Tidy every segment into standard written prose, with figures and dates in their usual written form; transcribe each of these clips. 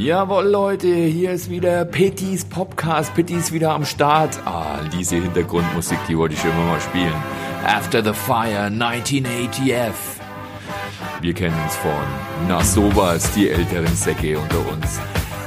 Jawohl, Leute, hier ist wieder Pittys Podcast. Pitti ist wieder am Start. Diese Hintergrundmusik, die wollte ich immer mal spielen. After the Fire, 1980F. Wir kennen uns von, na sowas, die älteren Säcke unter uns.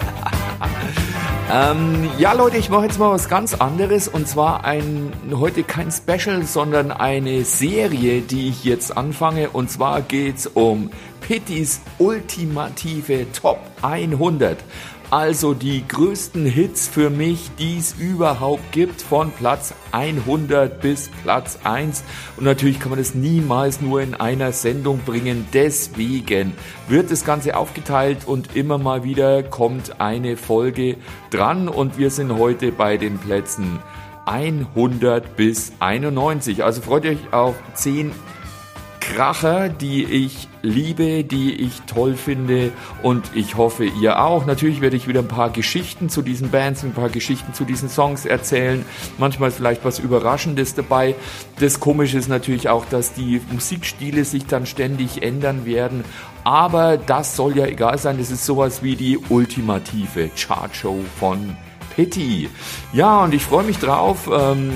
Ja, Leute, ich mache jetzt mal was ganz anderes. Und zwar heute kein Special, sondern eine Serie, die ich jetzt anfange. Und zwar geht's um Pittys ultimative Top 100. Also die größten Hits für mich, die es überhaupt gibt, von Platz 100 bis Platz 1. Und natürlich kann man das niemals nur in einer Sendung bringen. Deswegen wird das Ganze aufgeteilt und immer mal wieder kommt eine Folge dran. Und wir sind heute bei den Plätzen 100 bis 91. Also freut euch auf 10 Kracher, die ich liebe, die ich toll finde und ich hoffe, ihr auch. Natürlich werde ich wieder ein paar Geschichten zu diesen Bands, ein paar Geschichten zu diesen Songs erzählen. Manchmal vielleicht was Überraschendes dabei. Das Komische ist natürlich auch, dass die Musikstile sich dann ständig ändern werden. Aber das soll ja egal sein. Das ist sowas wie die ultimative Chartshow von Pitty. Ja, und ich freue mich drauf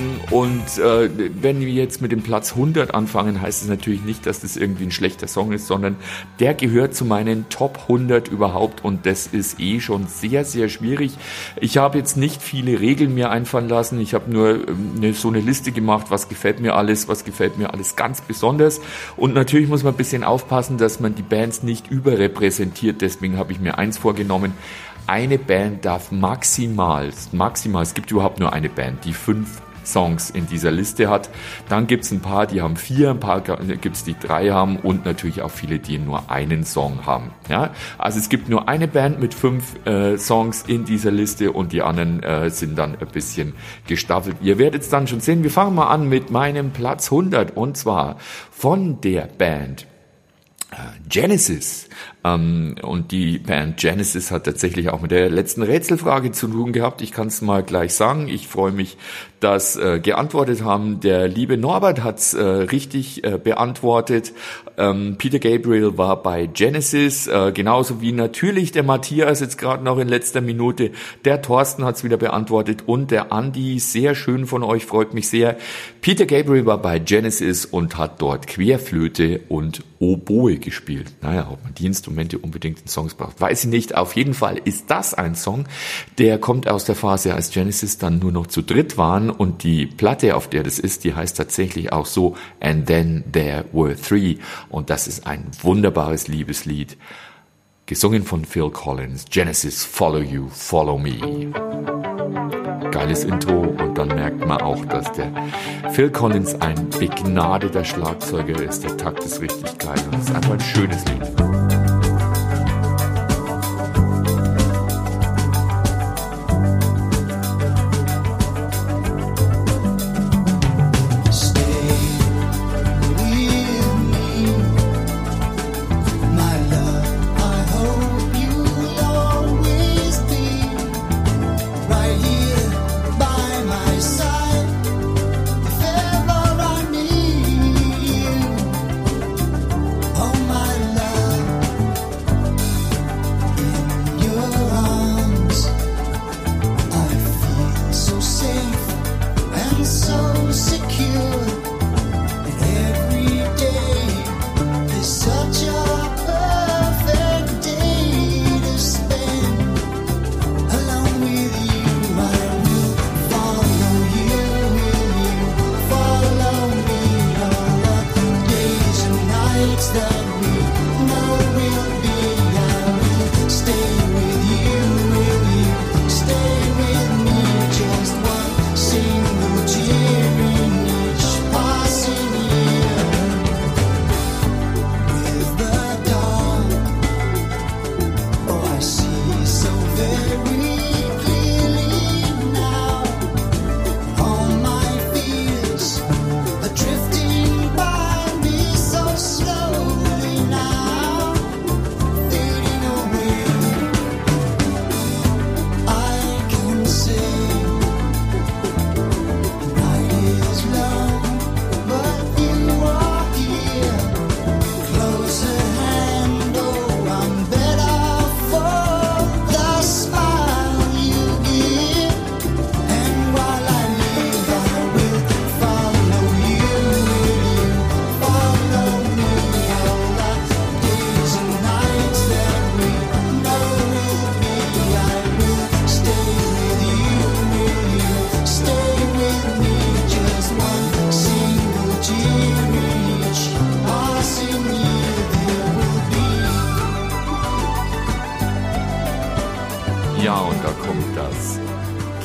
wenn wir jetzt mit dem Platz 100 anfangen, heißt es natürlich nicht, dass das irgendwie ein schlechter Song ist, sondern der gehört zu meinen Top 100 überhaupt und das ist schon sehr, sehr schwierig. Ich habe jetzt nicht viele Regeln mir einfallen lassen, ich habe nur so eine Liste gemacht, was gefällt mir alles ganz besonders und natürlich muss man ein bisschen aufpassen, dass man die Bands nicht überrepräsentiert, deswegen habe ich mir eins vorgenommen. Eine Band darf maximal, es gibt überhaupt nur eine Band, die 5 Songs in dieser Liste hat. Dann gibt es ein paar, die haben 4, ein paar gibt es, die 3 haben und natürlich auch viele, die nur einen Song haben. Ja? Also es gibt nur eine Band mit 5 Songs in dieser Liste und die anderen sind dann ein bisschen gestaffelt. Ihr werdet es dann schon sehen. Wir fangen mal an mit meinem Platz 100 und zwar von der Band Genesis. Und die Band Genesis hat tatsächlich auch mit der letzten Rätselfrage zu tun gehabt. Ich kann es mal gleich sagen. Ich freue mich, dass geantwortet haben. Der liebe Norbert hat es richtig beantwortet. Peter Gabriel war bei Genesis, genauso wie natürlich der Matthias jetzt gerade noch in letzter Minute. Der Thorsten hat es wieder beantwortet und der Andi, sehr schön von euch, freut mich sehr. Peter Gabriel war bei Genesis und hat dort Querflöte und Oboe gespielt. Naja, ob man die Instrumente unbedingt in Songs braucht, weiß ich nicht. Auf jeden Fall ist das ein Song, der kommt aus der Phase, als Genesis dann nur noch zu dritt waren und die Platte, auf der das ist, die heißt tatsächlich auch so And Then There Were Three und das ist ein wunderbares Liebeslied, gesungen von Phil Collins, Genesis, Follow You, Follow Me. Geiles Intro und dann merkt man auch, dass der Phil Collins ein begnadeter Schlagzeuger ist. Der Takt ist richtig geil und es ist einfach ein schönes Lied.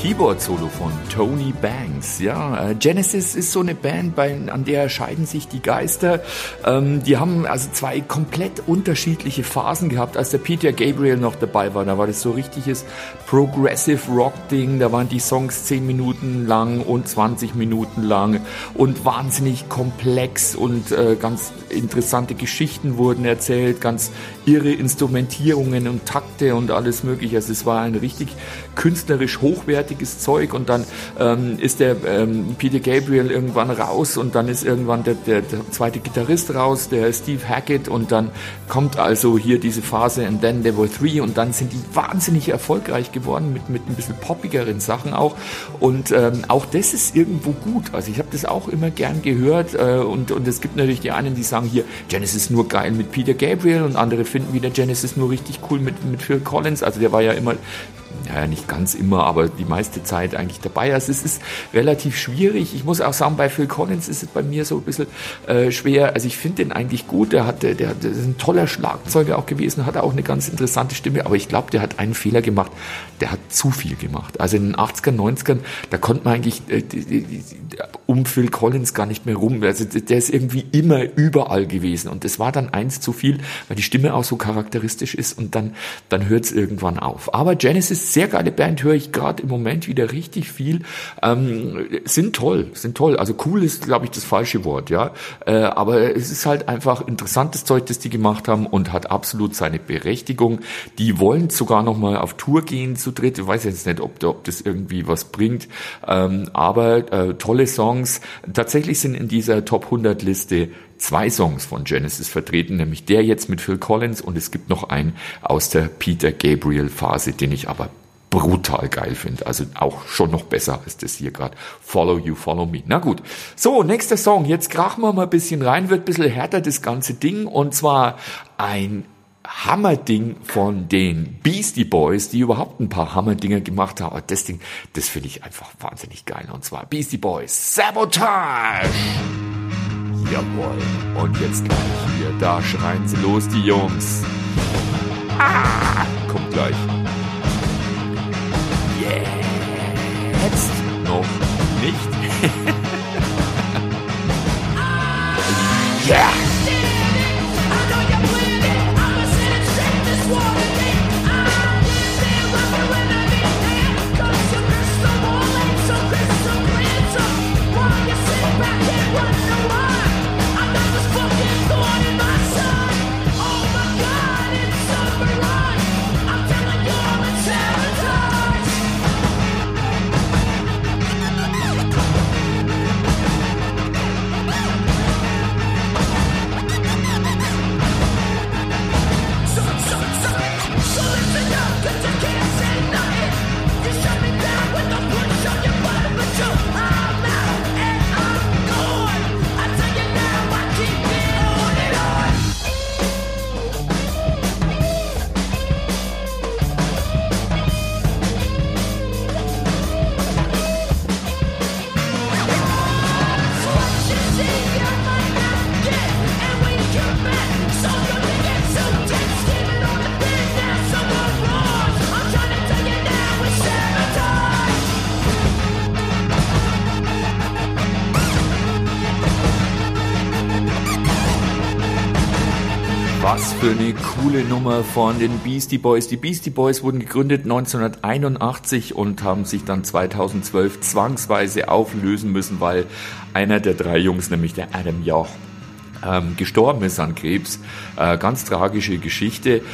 Keyboard-Solo von Tony Banks. Ja, Genesis ist so eine Band, an der scheiden sich die Geister. Die haben also zwei komplett unterschiedliche Phasen gehabt. Als der Peter Gabriel noch dabei war, da war das so richtiges Progressive Rock-Ding. Da waren die Songs 10 Minuten lang und 20 Minuten lang und wahnsinnig komplex und ganz interessante Geschichten wurden erzählt, ganz irre Instrumentierungen und Takte und alles mögliche. Also es war ein richtig künstlerisch hochwertiges Zeug und dann ist der Peter Gabriel irgendwann raus und dann ist irgendwann der zweite Gitarrist raus, der Steve Hackett, und dann kommt also hier diese Phase And Then There Were Three und dann sind die wahnsinnig erfolgreich geworden mit ein bisschen poppigeren Sachen auch, und auch das ist irgendwo gut. Also ich habe das auch immer gern gehört, und es gibt natürlich die einen, die sagen hier, Genesis nur geil mit Peter Gabriel, und andere finden wieder Genesis nur richtig cool mit Phil Collins. Also der war ja immer, ja, nicht ganz immer, aber die meiste Zeit eigentlich dabei. Also es ist relativ schwierig. Ich muss auch sagen, bei Phil Collins ist es bei mir so ein bisschen schwer. Also ich finde den eigentlich gut. Der ist ein toller Schlagzeuger auch gewesen, hat auch eine ganz interessante Stimme, aber ich glaube, der hat einen Fehler gemacht. Der hat zu viel gemacht. Also in den 80ern, 90ern, da konnte man eigentlich um Phil Collins gar nicht mehr rum. Also der ist irgendwie immer überall gewesen, und das war dann eins zu viel, weil die Stimme auch so charakteristisch ist, und dann hört es irgendwann auf. Aber Genesis, sehr geile Band, höre ich gerade im Moment wieder richtig viel. Sind toll. Also cool ist, glaube ich, das falsche Wort, ja. Aber es ist halt einfach interessantes Zeug, das die gemacht haben, und hat absolut seine Berechtigung. Die wollen sogar noch mal auf Tour gehen zu dritt. Ich weiß jetzt nicht, ob das irgendwie was bringt. Aber tolle Songs. Tatsächlich sind in dieser Top 100 Liste 2 Songs von Genesis vertreten, nämlich der jetzt mit Phil Collins, und es gibt noch einen aus der Peter Gabriel Phase, den ich aber brutal geil finde. Also auch schon noch besser als das hier gerade. Follow You, Follow Me. Na gut. So, nächster Song. Jetzt krachen wir mal ein bisschen rein, wird ein bisschen härter das ganze Ding, und zwar ein Hammerding von den Beastie Boys, die überhaupt ein paar Hammerdinger gemacht haben. Aber das Ding, das finde ich einfach wahnsinnig geil. Und zwar Beastie Boys, Sabotage! Jawohl. Und jetzt gleich hier, da schreien sie los, die Jungs. Kommt gleich. Jetzt noch nicht. Yeah! Was für eine coole Nummer von den Beastie Boys. Die Beastie Boys wurden gegründet 1981 und haben sich dann 2012 zwangsweise auflösen müssen, weil einer der 3 Jungs, nämlich der Adam Yauch, gestorben ist an Krebs. Ganz tragische Geschichte.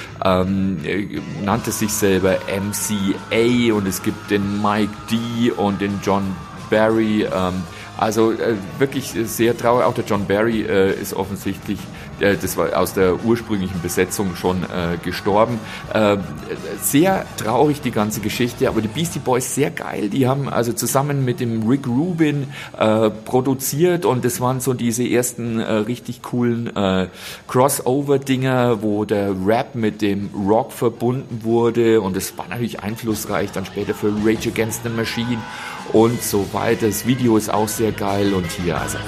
Nannte sich selber MCA, und es gibt den Mike D und den John Barry. Also wirklich sehr traurig. Auch der John Barry ist offensichtlich, das war aus der ursprünglichen Besetzung schon gestorben. Sehr traurig die ganze Geschichte, aber die Beastie Boys sehr geil. Die haben also zusammen mit dem Rick Rubin produziert, und das waren so diese ersten richtig coolen Crossover-Dinger, wo der Rap mit dem Rock verbunden wurde, und es war natürlich einflussreich dann später für Rage Against the Machine und so weiter. Das Video ist auch sehr geil, und hier, also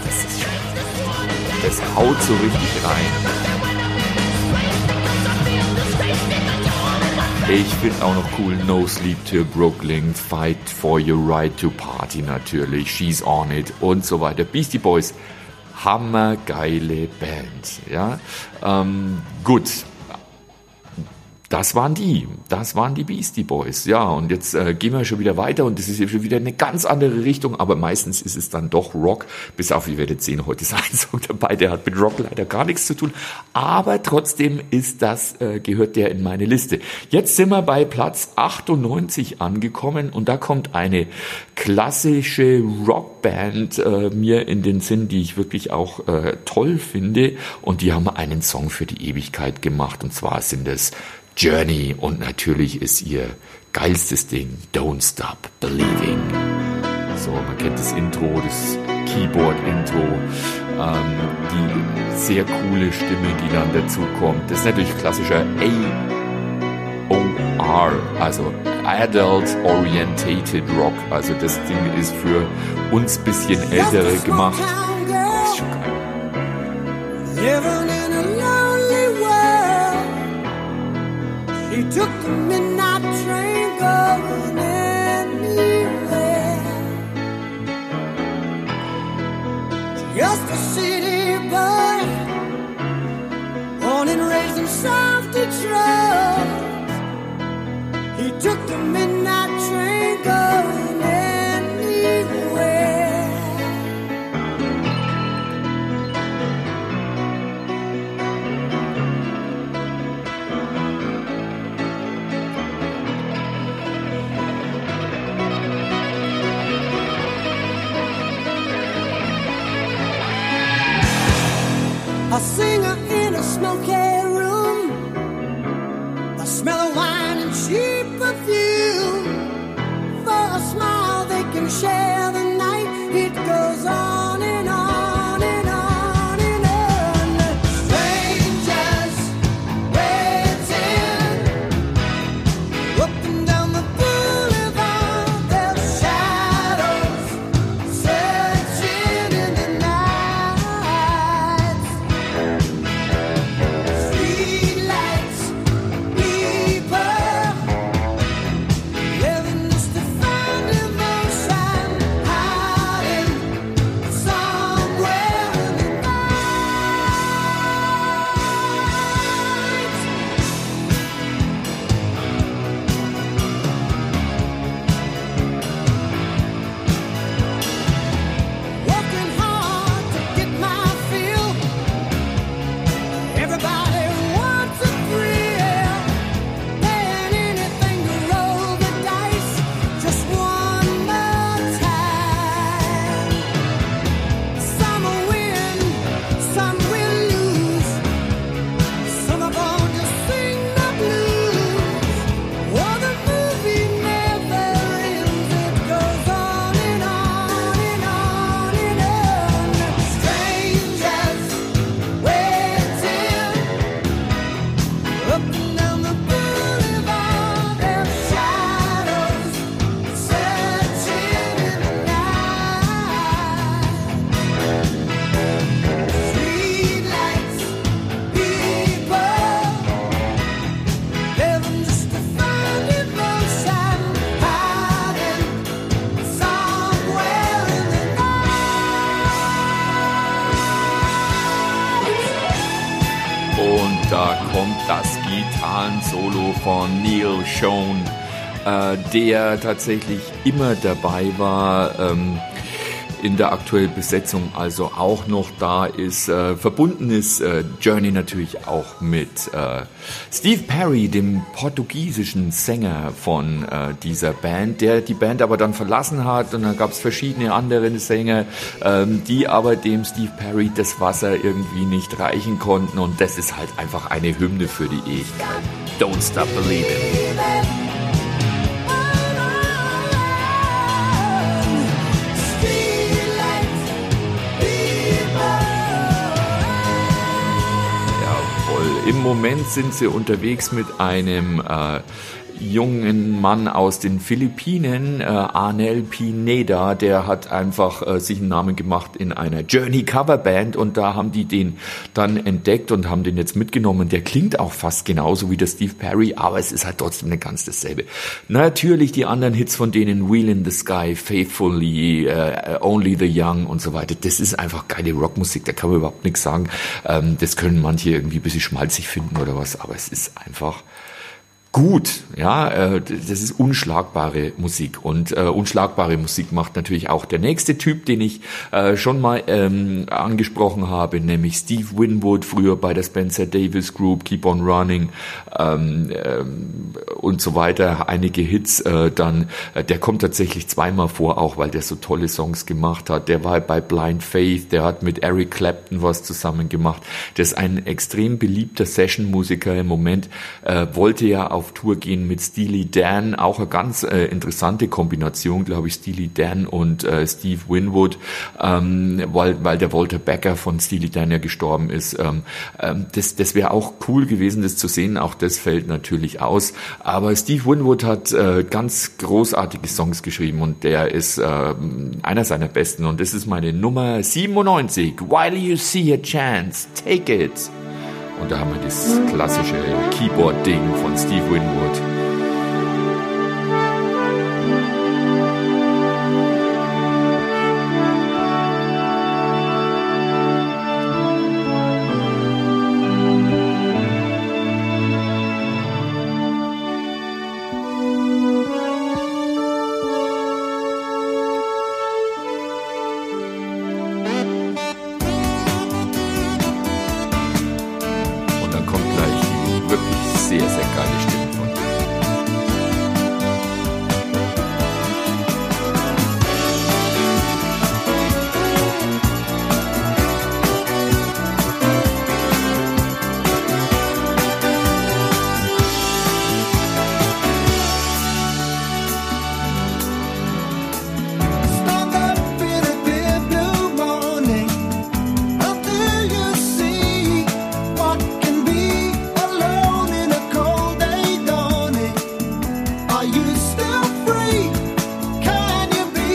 das haut so richtig rein. Ich finde auch noch cool No Sleep Till Brooklyn, Fight for Your Right to Party natürlich, She's on It und so weiter. Beastie Boys, hammergeile Band. Ja, gut. Das waren die Beastie Boys, ja, und jetzt gehen wir schon wieder weiter und das ist schon wieder eine ganz andere Richtung, aber meistens ist es dann doch Rock, bis auf, ihr werdet sehen, heute ist ein Song dabei, der hat mit Rock leider gar nichts zu tun, aber trotzdem gehört der in meine Liste. Jetzt sind wir bei Platz 98 angekommen und da kommt eine klassische Rockband mir in den Sinn, die ich wirklich auch toll finde, und die haben einen Song für die Ewigkeit gemacht, und zwar sind es Journey, und natürlich ist ihr geilstes Ding Don't Stop Believing. So, man kennt das Intro, das Keyboard-Intro, die sehr coole Stimme, die dann dazu kommt. Das ist natürlich klassischer AOR, also Adult Orientated Rock. Also das Ding ist für uns bisschen Ältere gemacht. Oh, ist schon geil. He took the midnight train going anywhere. Just a city boy, born and raised in South Detroit. He took the midnight train going anywhere. A singer in a smoky room, the smell of wine and cheap perfume. For a smile they can share the night. It goes on and on and on and on. Strangers waiting up and down the boulevard, their shadows searching in the night. Streetlights, people living just to find emotion, hiding somewhere in the night. Working hard to get my fill. Everybody wants a thrill, paying anything to roll the dice just one more time. Some will win, some will lose, some are born to sing the blues. Oh, the movie never ends, it goes on and on and on and on. Strangers waiting up and down the boulevard, their shadows searching in the night. Streetlights, people living just to find emotion, hiding somewhere in the night. Und da kommt das Gitarrensolo von Neil Schon, der tatsächlich immer dabei war, in der aktuellen Besetzung also auch noch da ist. Verbunden ist Journey natürlich auch mit Steve Perry, dem portugiesischen Sänger von dieser Band, der die Band aber dann verlassen hat, und dann gab es verschiedene andere Sänger, die aber dem Steve Perry das Wasser irgendwie nicht reichen konnten, und das ist halt einfach eine Hymne für die Ewigkeit. Don't Stop Believing. Jawohl. Im Moment sind sie unterwegs mit einem jungen Mann aus den Philippinen, Arnel Pineda, der hat einfach sich einen Namen gemacht in einer Journey Coverband und da haben die den dann entdeckt und haben den jetzt mitgenommen. Der klingt auch fast genauso wie der Steve Perry, aber es ist halt trotzdem nicht ganz dasselbe. Natürlich die anderen Hits von denen, Wheel in the Sky, Faithfully, Only the Young und so weiter, das ist einfach geile Rockmusik, da kann man überhaupt nichts sagen. Das können manche irgendwie ein bisschen schmalzig finden oder was, aber es ist einfach gut, ja, das ist unschlagbare Musik und unschlagbare Musik macht natürlich auch der nächste Typ, den ich schon mal angesprochen habe, nämlich Steve Winwood, früher bei der Spencer Davis Group, Keep on Running und so weiter, einige Hits, dann, der kommt tatsächlich zweimal vor, auch weil der so tolle Songs gemacht hat, der war bei Blind Faith, der hat mit Eric Clapton was zusammen gemacht, der ist ein extrem beliebter Session-Musiker im Moment, wollte ja auf Tour gehen mit Steely Dan, auch eine ganz interessante Kombination, glaube ich, Steely Dan und Steve Winwood, weil der Walter Becker von Steely Dan ja gestorben ist. Das wäre auch cool gewesen, das zu sehen, auch das fällt natürlich aus, aber Steve Winwood hat ganz großartige Songs geschrieben und der ist einer seiner besten und das ist meine Nummer 97, While You See a Chance, Take It. Und da haben wir das klassische Keyboard-Ding von Steve Winwood. Sehr, sehr geile Stimme von ihm. Stand up in a clear blue morning. How do you see what can be alone in a cold day dawning? Are you still free? Can you be?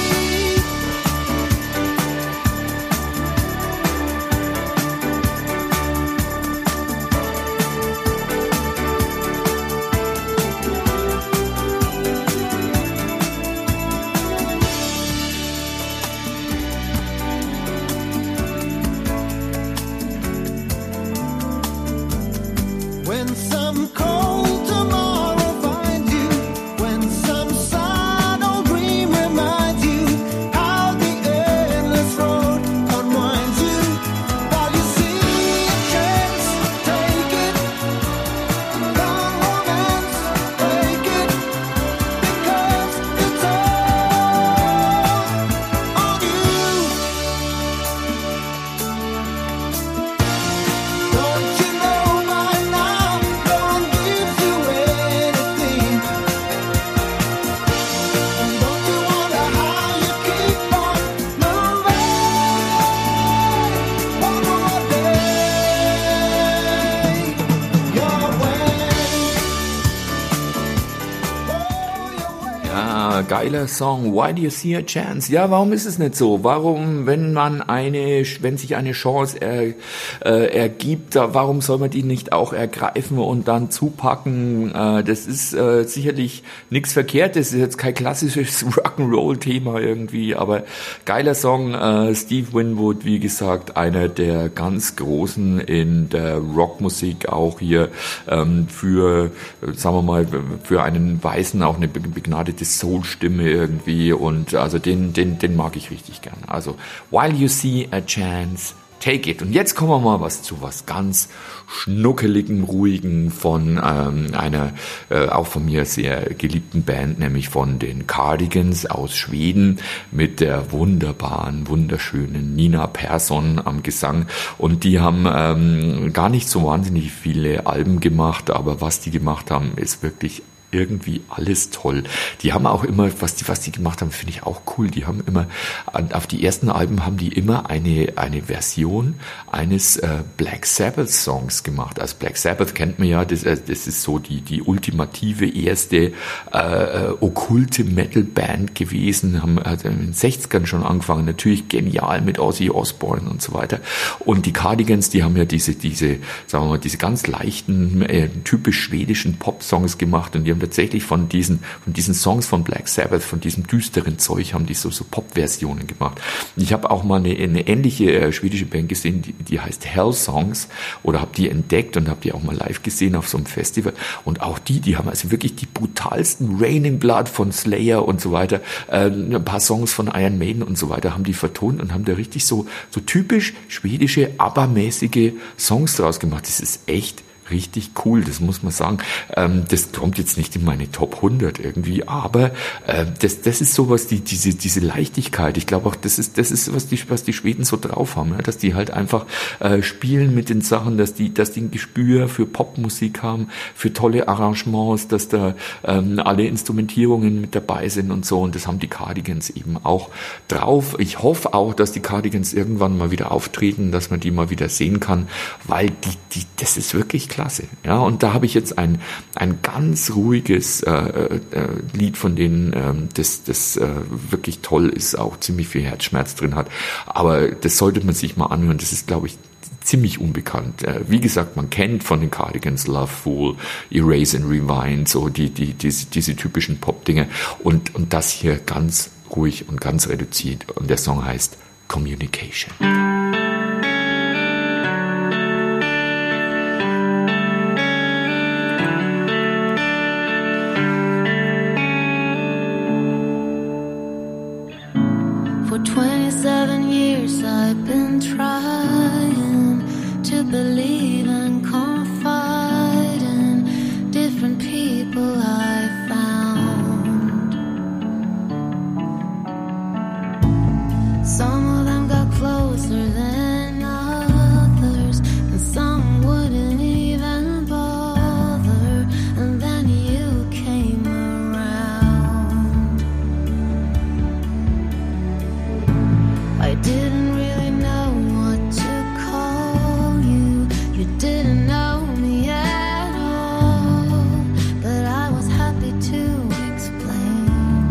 When some cold tomorrow finds you, when some sad old dream reminds you how the endless road unwinds you, while you see a chance, take it. Come romance, break it, because it's all on you. Don't you know by now, no one gives you anything? Don't you wonder how you keep on moving? One more day, your way. Oh, your way. Ja, geiler Song, Why Do You See a Chance? Ja, warum ist es nicht so? Warum, wenn sich eine Chance ergibt, warum soll man die nicht auch ergreifen und dann zupacken? Das ist sicherlich nichts Verkehrtes, ist jetzt kein klassisches Rock'n'Roll-Thema irgendwie, aber geiler Song, Steve Winwood, wie gesagt, einer der ganz Großen in der Rockmusik, auch hier für, sagen wir mal, für einen Weißen auch eine begnadete Soul-Stimme irgendwie und also den mag ich richtig gern. Also, While You See a Chance, Take It. Und jetzt kommen wir mal zu was ganz schnuckeligen, ruhigen von einer auch von mir sehr geliebten Band, nämlich von den Cardigans aus Schweden mit der wunderschönen Nina Persson am Gesang. Und die haben gar nicht so wahnsinnig viele Alben gemacht, aber was die gemacht haben, ist wirklich irgendwie alles toll. Die haben auch immer, was die gemacht haben, finde ich auch cool. Die haben immer, auf die ersten Alben haben die immer eine Version eines Black Sabbath Songs gemacht. Also Black Sabbath kennt man ja, das ist so die ultimative erste okkulte Metal-Band gewesen, haben in den 60ern schon angefangen, natürlich genial mit Ozzy Osbourne und so weiter. Und die Cardigans, die haben ja diese, sagen wir mal, diese ganz leichten, typisch schwedischen Pop-Songs gemacht, und die haben tatsächlich von diesen Songs von Black Sabbath, von diesem düsteren Zeug, haben die so Pop-Versionen gemacht. Und ich habe auch mal eine ähnliche schwedische Band gesehen, die heißt Hell Songs, oder habe die entdeckt und habe die auch mal live gesehen auf so einem Festival. Und auch die haben also wirklich die brutalsten Raining Blood von Slayer und so weiter, ein paar Songs von Iron Maiden und so weiter, haben die vertont und haben da richtig so typisch schwedische, ABBA-mäßige Songs draus gemacht. Das ist echt richtig cool, das muss man sagen. Das kommt jetzt nicht in meine Top 100 irgendwie, aber das ist sowas, diese Leichtigkeit. Ich glaube auch, das ist was die Schweden so drauf haben, ja? Dass die halt einfach spielen mit den Sachen, dass die ein Gespür für Popmusik haben, für tolle Arrangements, dass da alle Instrumentierungen mit dabei sind und so. Und das haben die Cardigans eben auch drauf. Ich hoffe auch, dass die Cardigans irgendwann mal wieder auftreten, dass man die mal wieder sehen kann, weil das ist wirklich klasse. Ja, und da habe ich jetzt ein ganz ruhiges Lied von denen, das wirklich toll ist, auch ziemlich viel Herzschmerz drin hat. Aber das sollte man sich mal anhören. Das ist, glaube ich, ziemlich unbekannt. Wie gesagt, man kennt von den Cardigans Love Fool, Erase and Rewind, so diese typischen Pop-Dinge. Und das hier ganz ruhig und ganz reduziert. Und der Song heißt Communication. For 27 years I've been trying to believe and confide in different people I found. Some of them got closer than others, and some wouldn't even bother, and then you came around. I didn't really know what to call you. You didn't know me at all, but I was happy to explain.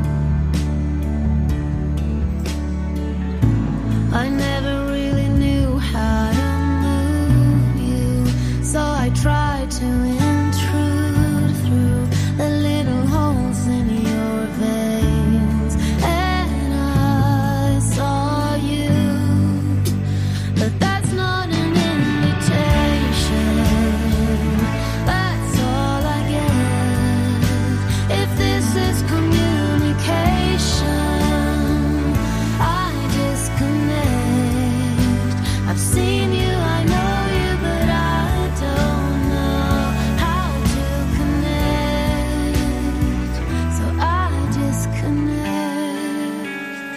I never really knew how to move you, so I tried to intrude through the little holes in your veins, and I saw you. But that's not an invitation, that's all I get. If this is communication, I disconnect. I've seen you, I know you, but I don't know how to connect, so I disconnect.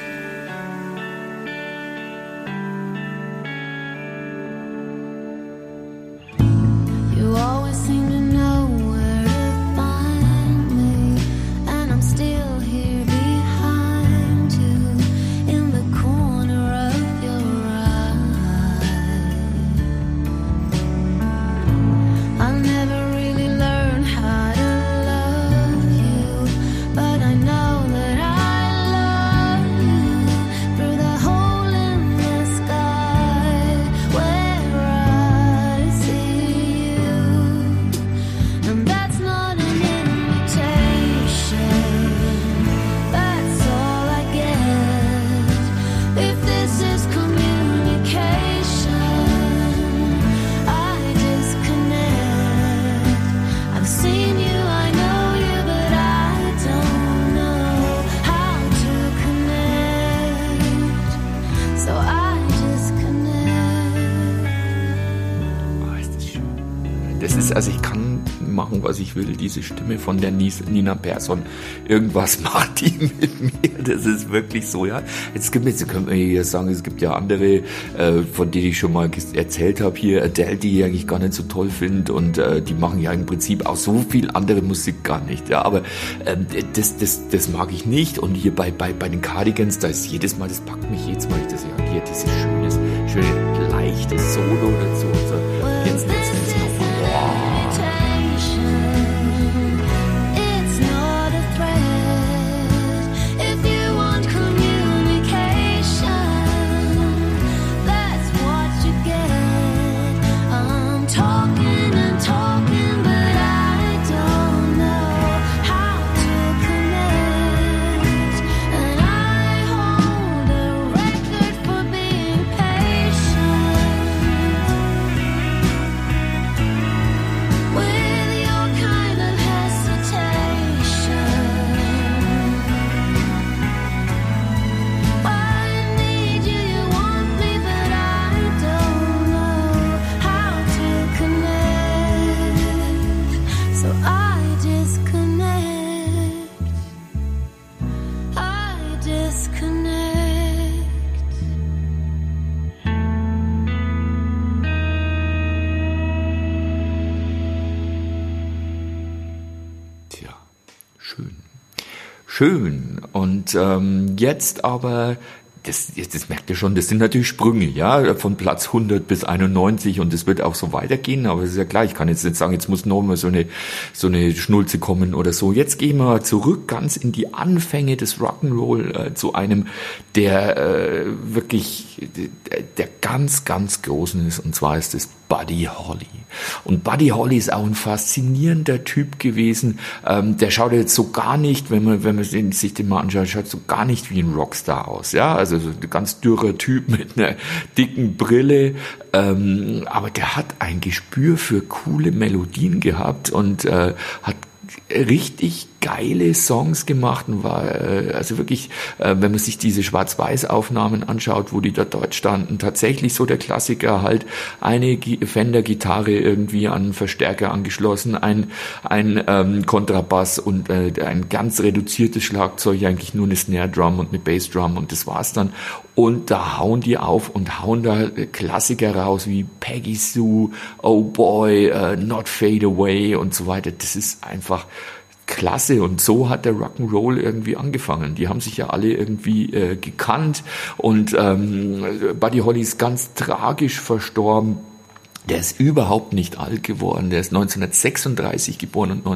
You always seem to know where to find me, and I'm still here behind you, in the corner of your eye. I'll never really learn how to love you, but I know that I love you through the hole in the sky where I see you. And that's not an invitation, that's all I get. If this is communication, I disconnect. I've seen you, I know you, but I don't know how to connect, so I disconnect. Ah, ist das schön. Das ist, also ich kann machen, was ich will. Diese Stimme von der Nina Persson, irgendwas macht die mit mir. Das ist wirklich so, ja. Jetzt könnte man hier sagen, es gibt ja andere, von denen ich schon mal erzählt habe, hier Adele, die ich eigentlich gar nicht so toll finde, und die machen ja im Prinzip auch so viel andere Musik gar nicht, ja. Aber das mag ich nicht. Und hier bei den Cardigans, da ist jedes Mal, das packt mich jedes Mal, ich das ja hier dieses schöne leichtes Solo dazu. Und so. Jetzt nochmal. Wow. It's not a threat if you want communication. That's what you get. I'm talking and talking, but I don't know how to connect. And I hold a record for being patient with your kind of hesitation. I need you, you want me, but I don't know how to connect. So I disconnect. I disconnect. Tja, schön. Schön. Und jetzt aber, das merkt ihr schon, das sind natürlich Sprünge, ja, von Platz 100 bis 91, und das wird auch so weitergehen, aber es ist ja klar, ich kann jetzt nicht sagen, jetzt muss noch mal so eine Schnulze kommen oder so. Jetzt gehen wir zurück ganz in die Anfänge des Rock'n'Roll, zu einem, der wirklich der ganz, ganz Großen ist, und zwar ist es Buddy Holly. Und Buddy Holly ist auch ein faszinierender Typ gewesen. Der schaut jetzt so gar nicht, wenn man sich den mal anschaut, schaut so gar nicht wie ein Rockstar aus, ja, also so ein ganz dürrer Typ mit einer dicken Brille, aber der hat ein Gespür für coole Melodien gehabt und hat richtig geile Songs gemacht und war also wirklich, wenn man sich diese Schwarz-Weiß-Aufnahmen anschaut, wo die da dort standen, tatsächlich so der Klassiker halt, eine Fender-Gitarre irgendwie an einen Verstärker angeschlossen, ein Kontrabass und ein ganz reduziertes Schlagzeug, eigentlich nur eine Snare-Drum und eine Bass-Drum, und das war's dann. Und da hauen die auf und hauen da Klassiker raus wie Peggy Sue, Oh Boy, Not Fade Away und so weiter. Das ist einfach klasse, und so hat der Rock'n'Roll irgendwie angefangen. Die haben sich ja alle irgendwie gekannt, und Buddy Holly ist ganz tragisch verstorben. Der ist überhaupt nicht alt geworden. Der ist 1936 geboren und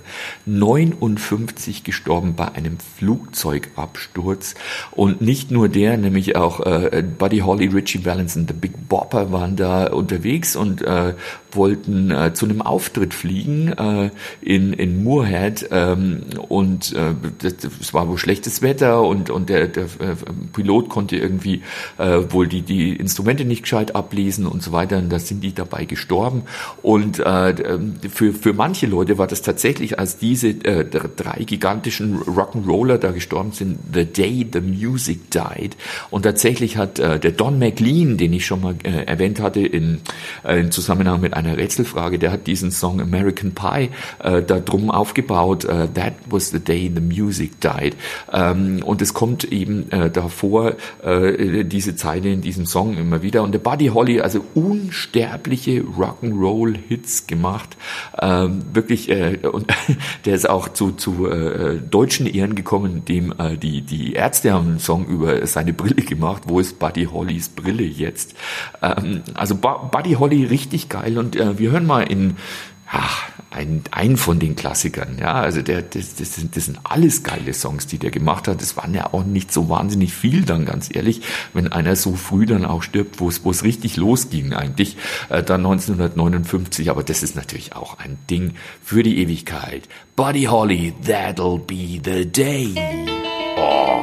1959 gestorben bei einem Flugzeugabsturz. Und nicht nur der, nämlich auch Buddy Holly, Richie Valens und The Big Bopper waren da unterwegs und wollten zu einem Auftritt fliegen in Moorhead. Und es war wohl schlechtes Wetter, und der Pilot konnte irgendwie wohl die Instrumente nicht gescheit ablesen und so weiter. Und da sind die dabei gestorben, und für manche Leute war das tatsächlich, als diese drei gigantischen Rock'n'Roller da gestorben sind, the day the music died. Und tatsächlich hat der Don McLean, den ich schon mal erwähnt hatte in Zusammenhang mit einer Rätselfrage, der hat diesen Song American Pie da drum aufgebaut, that was the day the music died. Und es kommt eben davor, diese Zeile in diesem Song immer wieder. Und der Buddy Holly, also unsterbliche Rock'n'Roll-Hits gemacht, wirklich, und der ist auch zu deutschen Ehren gekommen, dem die Ärzte haben einen Song über seine Brille gemacht. Wo ist Buddy Hollys Brille jetzt? Also Buddy Holly richtig geil, und wir hören mal in einen von den Klassikern, ja, also das sind alles geile Songs, die der gemacht hat. Das waren ja auch nicht so wahnsinnig viel dann, ganz ehrlich, wenn einer so früh dann auch stirbt, wo es richtig losging eigentlich, dann 1959, aber das ist natürlich auch ein Ding für die Ewigkeit. Buddy Holly, That'll Be the Day. Oh.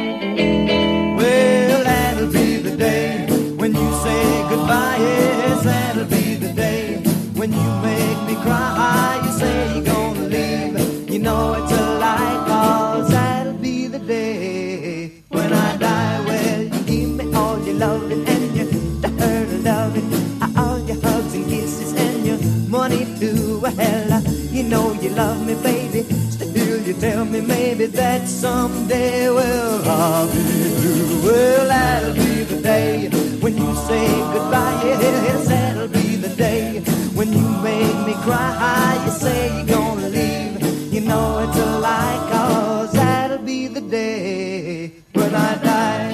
Well, that'll be the day when you say goodbye. Yes, that'll be the day when you make me cry. You say you're gonna leave, you know it's a lie, 'cause that'll be the day when I die. Well, you give me all your loving and your hurt loving, all your hugs and kisses and your money too. Well, you you love me, baby? Still you tell me maybe that someday, well, I'll be blue. Well, that'll be the day when you say goodbye. Yes, that'll be the day when you make me cry. You say you're gonna leave, you know it's a lie, 'cause that'll be the day when I die.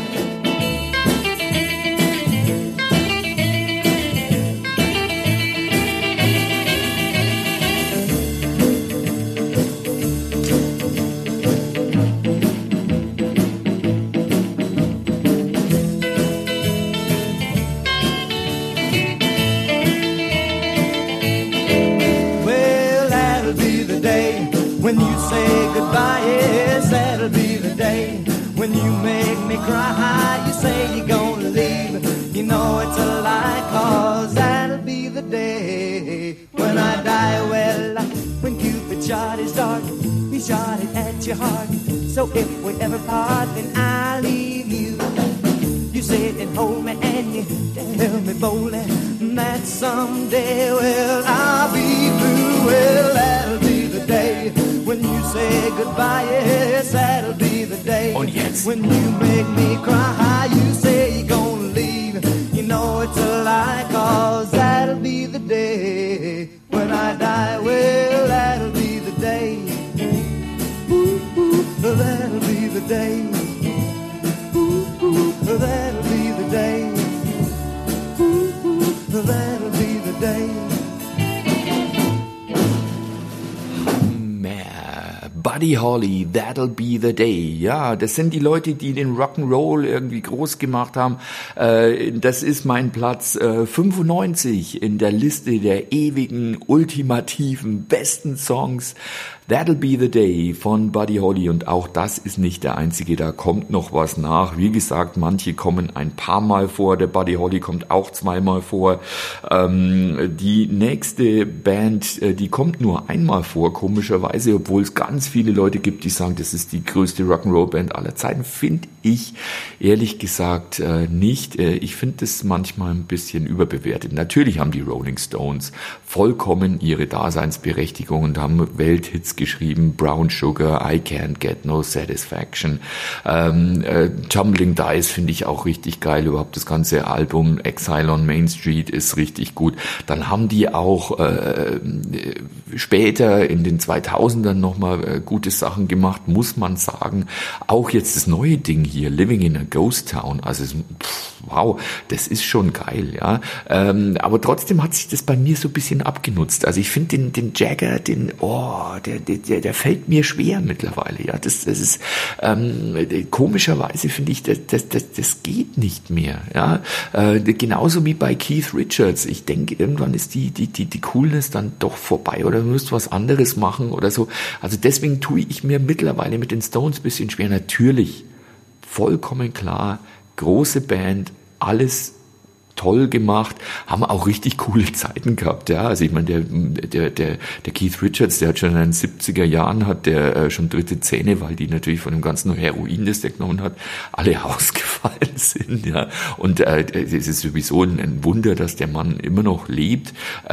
When you say goodbye, yes, that'll be the day when you make me cry. You say you're gonna leave, you know it's a lie, 'cause that'll be the day when I die. Well, when Cupid shot his dart, he shot it at your heart. So if we ever part, then I'll leave you. You sit and hold me and you tell me boldly that someday, well, I'll be blue. Well, that'll be the day when you say goodbye, yes, that'll be the day. Und jetzt? When you make me cry, you say you're gonna leave. You know it's a lie, 'cause that'll be the day when I die. Well, that'll be the day. Ooh, ooh, that'll be the day. Ooh, ooh, that'll be the day. Ooh, ooh, that'll be the day. Buddy Holly, That'll Be the Day. Ja, das sind die Leute, die den Rock'n'Roll irgendwie groß gemacht haben. Das ist mein Platz 95 in der Liste der ewigen, ultimativen, besten Songs. That'll Be the Day von Buddy Holly, und auch das ist nicht der einzige, da kommt noch was nach. Wie gesagt, manche kommen ein paar Mal vor, der Buddy Holly kommt auch zweimal vor. Die nächste Band, die kommt nur einmal vor, komischerweise, obwohl es ganz viele Leute gibt, die sagen, das ist die größte Rock'n'Roll-Band aller Zeiten, finde ich ehrlich gesagt nicht. Ich finde das manchmal ein bisschen überbewertet. Natürlich haben die Rolling Stones vollkommen ihre Daseinsberechtigung und haben Welthits geschrieben, Brown Sugar, I Can't Get No Satisfaction, Tumbling Dice finde ich auch richtig geil, überhaupt das ganze Album Exile on Main Street ist richtig gut. Dann haben die auch später in den 2000ern nochmal gute Sachen gemacht, muss man sagen. Auch jetzt das neue Ding hier, Living in a Ghost Town, also wow, das ist schon geil, ja. Aber trotzdem hat sich das bei mir so ein bisschen abgenutzt. Also ich finde den Jagger, der fällt mir schwer mittlerweile, ja. Das ist komischerweise finde ich, das geht nicht mehr, ja. Genauso wie bei Keith Richards. Ich denke, irgendwann ist die Coolness dann doch vorbei oder du musst was anderes machen oder so. Also deswegen tue ich mir mittlerweile mit den Stones ein bisschen schwer. Natürlich, vollkommen klar, große Band, alles toll gemacht, haben auch richtig coole Zeiten gehabt, ja. Also ich meine, der Keith Richards, der hat schon in den 70er Jahren hat der schon dritte Zähne, weil die natürlich von dem ganzen Heroin, das der genommen hat, alle ausgefallen sind, ja. Und es ist sowieso ein Wunder, dass der Mann immer noch lebt.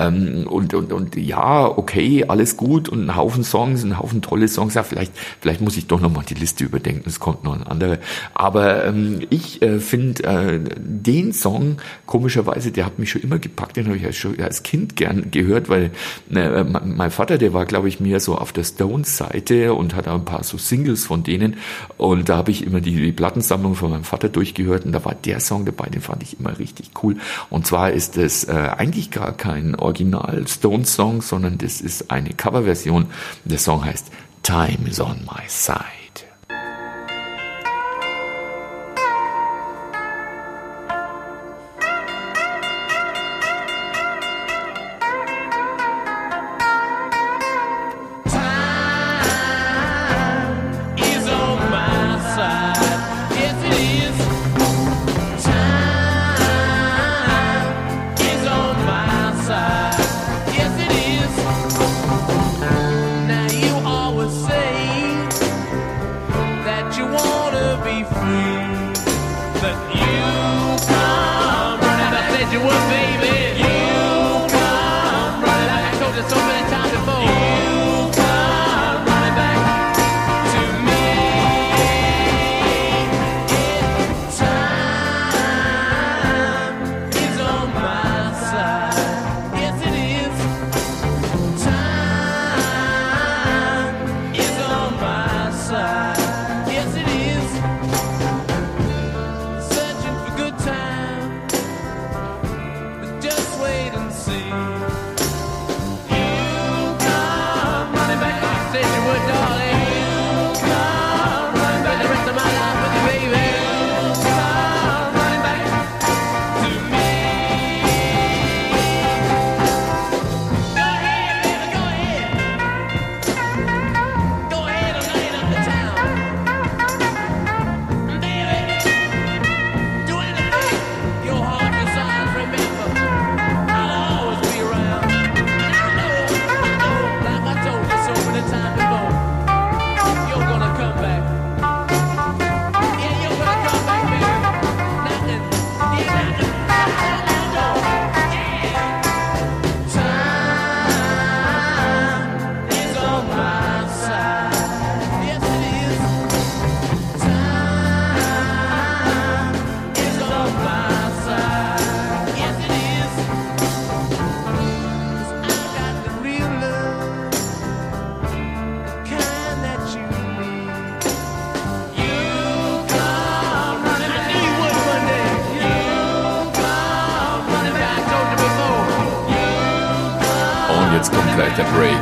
Und ja, okay, alles gut und ein Haufen Songs, ein Haufen tolle Songs. Ja, vielleicht muss ich doch nochmal die Liste überdenken, es kommt noch ein anderer. Aber ich finde den Song, komischerweise, der hat mich schon immer gepackt, den habe ich schon als Kind gern gehört, weil mein Vater, der war, glaube ich, mehr so auf der Stones-Seite und hat auch ein paar so Singles von denen, und da habe ich immer die Plattensammlung von meinem Vater durchgehört und da war der Song dabei, den fand ich immer richtig cool. Und zwar ist das eigentlich gar kein Original-Stones-Song, sondern das ist eine Coverversion. Der Song heißt Time is on my side. So many times before. You gleich der Break.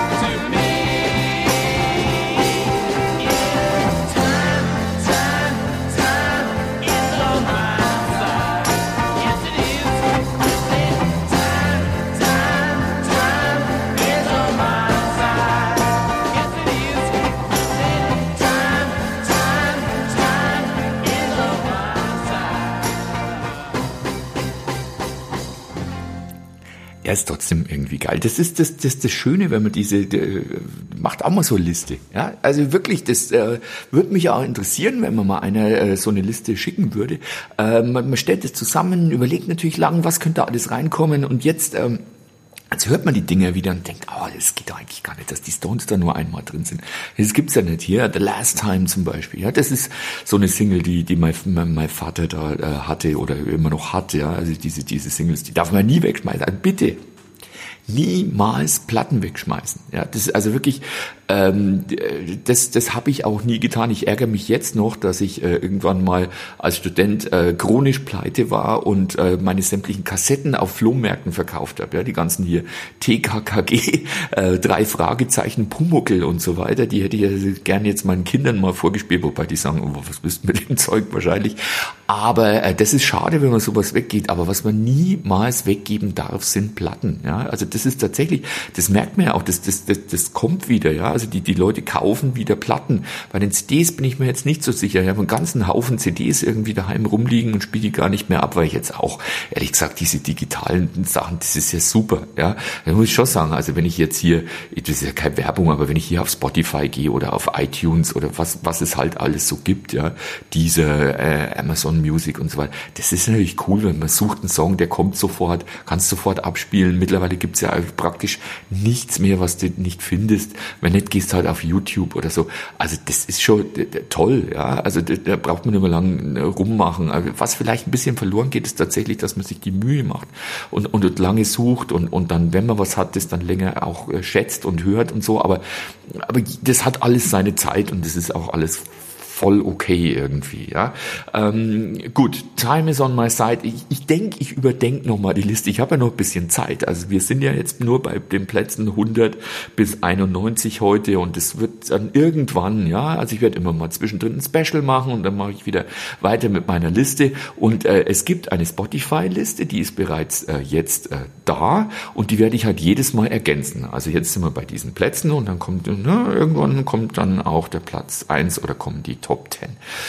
Ja, ist trotzdem irgendwie geil. Das ist das Schöne, wenn man macht auch mal so eine Liste. Ja, also wirklich, das würde mich auch interessieren, wenn man mal einer so eine Liste schicken würde. Man stellt es zusammen, überlegt natürlich lang, was könnte alles reinkommen und jetzt hört man die Dinger wieder und denkt, das geht doch eigentlich gar nicht, dass die Stones da nur einmal drin sind. Das gibt's ja nicht hier. The Last Time zum Beispiel. Ja, das ist so eine Single, die mein Vater da hatte oder immer noch hat. Ja, also diese Singles, die darf man nie wegschmeißen. Also bitte. Niemals Platten wegschmeißen. Ja, das ist also wirklich, das habe ich auch nie getan. Ich ärgere mich jetzt noch, dass ich irgendwann mal als Student chronisch pleite war und meine sämtlichen Kassetten auf Flohmärkten verkauft habe. Ja, die ganzen hier TKKG, 3 Fragezeichen, Pumuckl und so weiter. Die hätte ich ja gerne jetzt meinen Kindern mal vorgespielt, wobei die sagen, was bist du mit dem Zeug wahrscheinlich. Aber das ist schade, wenn man sowas weggeht. Aber was man niemals weggeben darf, sind Platten. Ja, also das ist tatsächlich, das merkt man ja auch, das kommt wieder, ja. Also die Leute kaufen wieder Platten. Bei den CDs bin ich mir jetzt nicht so sicher. Ich habe einen ganzen Haufen CDs irgendwie daheim rumliegen und spiele die gar nicht mehr ab, weil ich jetzt auch, ehrlich gesagt, diese digitalen Sachen, das ist ja super, ja. Da muss ich schon sagen, also wenn ich jetzt hier, das ist ja keine Werbung, aber wenn ich hier auf Spotify gehe oder auf iTunes oder was es halt alles so gibt, ja, diese Amazon Music und so weiter, das ist natürlich cool, wenn man sucht einen Song, der kommt sofort, kannst sofort abspielen. Mittlerweile gibt's ja praktisch nichts mehr, was du nicht findest. Wenn nicht, gehst halt auf YouTube oder so. Also das ist schon toll, ja. Also da braucht man nicht mehr lang rummachen. Also was vielleicht ein bisschen verloren geht, ist tatsächlich, dass man sich die Mühe macht und lange sucht und dann, wenn man was hat, das dann länger auch schätzt und hört und so. Aber das hat alles seine Zeit und das ist auch alles voll okay irgendwie, ja. Gut, Time is on my side. Ich denke, ich überdenke nochmal die Liste. Ich habe ja noch ein bisschen Zeit. Also wir sind ja jetzt nur bei den Plätzen 100 bis 91 heute und es wird dann irgendwann, ja, also ich werde immer mal zwischendrin ein Special machen und dann mache ich wieder weiter mit meiner Liste und es gibt eine Spotify-Liste, die ist bereits jetzt da und die werde ich halt jedes Mal ergänzen. Also jetzt sind wir bei diesen Plätzen und dann kommt, irgendwann kommt dann auch der Platz 1 oder kommen die Top 10.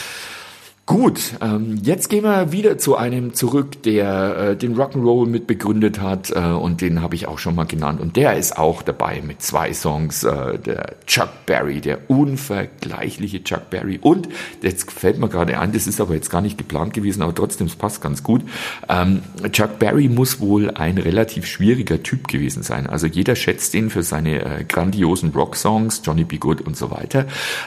Gut, jetzt gehen wir wieder zu einem zurück, der den Rock'n'Roll mit begründet hat und den habe ich auch schon mal genannt und der ist auch dabei mit 2 Songs, der Chuck Berry, der unvergleichliche Chuck Berry und jetzt fällt mir gerade ein, das ist aber jetzt gar nicht geplant gewesen, aber trotzdem, es passt ganz gut, Chuck Berry muss wohl ein relativ schwieriger Typ gewesen sein, also jeder schätzt ihn für seine grandiosen Rock-Songs, Johnny B. Good und so weiter,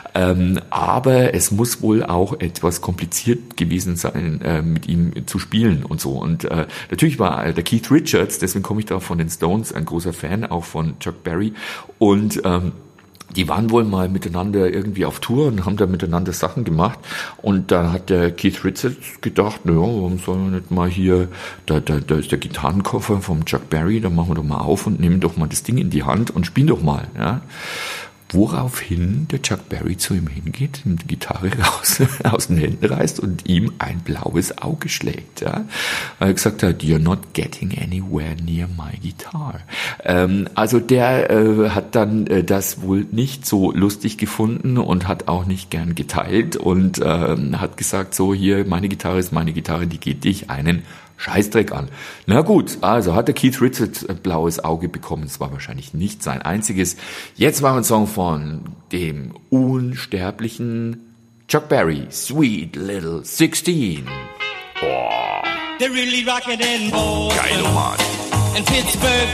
aber es muss wohl auch etwas kompliziert gewesen sein, mit ihm zu spielen und so. Und natürlich war der Keith Richards, deswegen komme ich da von den Stones, ein großer Fan auch von Chuck Berry. Und die waren wohl mal miteinander irgendwie auf Tour und haben da miteinander Sachen gemacht. Und da hat der Keith Richards gedacht, naja, warum sollen wir nicht mal hier, da ist der Gitarrenkoffer vom Chuck Berry, da machen wir doch mal auf und nehmen doch mal das Ding in die Hand und spielen doch mal, ja. Woraufhin der Chuck Berry zu ihm hingeht, ihm die Gitarre aus den Händen reißt und ihm ein blaues Auge schlägt. Ja? Weil er gesagt hat, you're not getting anywhere near my guitar. Also der hat dann das wohl nicht so lustig gefunden und hat auch nicht gern geteilt und hat gesagt, so hier, meine Gitarre ist meine Gitarre, die geht dich einen Scheißdreck an. Na gut, also hat der Keith Richards ein blaues Auge bekommen. Es war wahrscheinlich nicht sein einziges. Jetzt machen wir einen Song von dem unsterblichen Chuck Berry, Sweet Little 16. Boah. They're really rocking in Boston Geil, Mann. and Pittsburgh,